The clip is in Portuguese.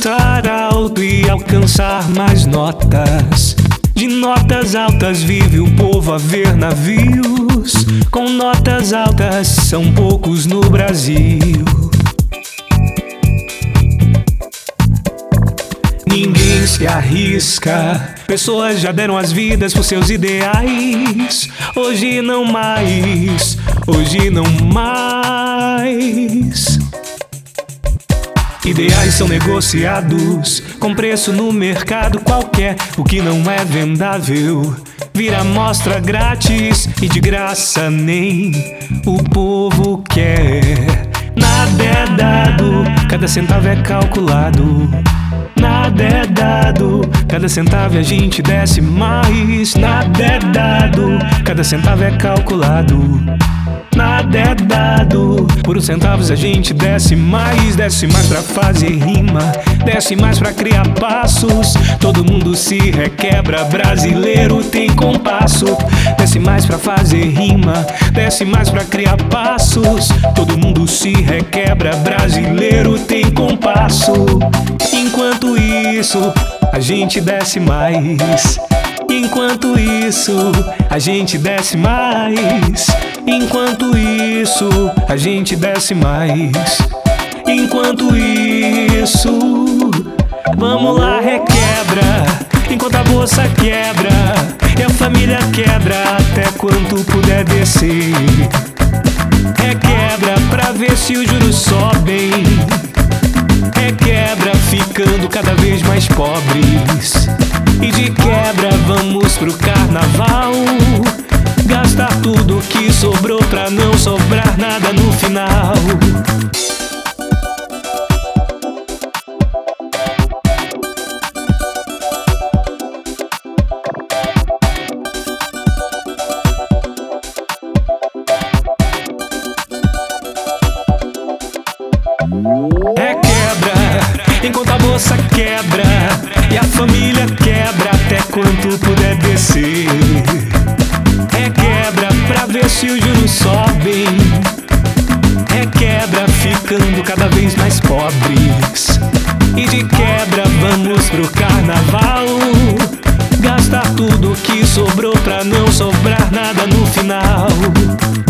cantar alto e alcançar mais notas. De notas altas vive o povo a ver navios. Com notas altas são poucos no Brasil. Ninguém se arrisca. Pessoas já deram as vidas por seus ideais. Hoje não mais, hoje não mais. Ideais são negociados com preço no mercado qualquer. O que não é vendável vira amostra grátis e de graça nem o povo quer. Nada é dado, cada centavo é calculado. Nada é dado, cada centavo a gente desce mais. Nada é dado, cada centavo é calculado. Nada é dado, por uns centavos a gente desce mais pra fazer rima, desce mais pra criar passos. Todo mundo se requebra, brasileiro tem compasso. Desce mais pra fazer rima, desce mais pra criar passos. Todo mundo se requebra, brasileiro tem compasso. Enquanto isso, a gente desce mais. Enquanto isso, a gente desce mais. Enquanto isso, a gente desce mais. Enquanto isso, vamos lá, requebra. Enquanto a bolsa quebra e a família quebra, até quanto puder descer. Requebra pra ver se os juros sobem. Requebra ficando cada vez mais pobres. E de quebra vamos pro carnaval, gastar tudo que sobrou pra não sobrar nada no final. Enquanto a bolsa quebra e a família quebra, até quanto puder descer. Requebra pra ver se os juros sobem. Requebra ficando cada vez mais pobres. E de quebra vamos pro carnaval, gastar tudo que sobrou pra não sobrar nada no final.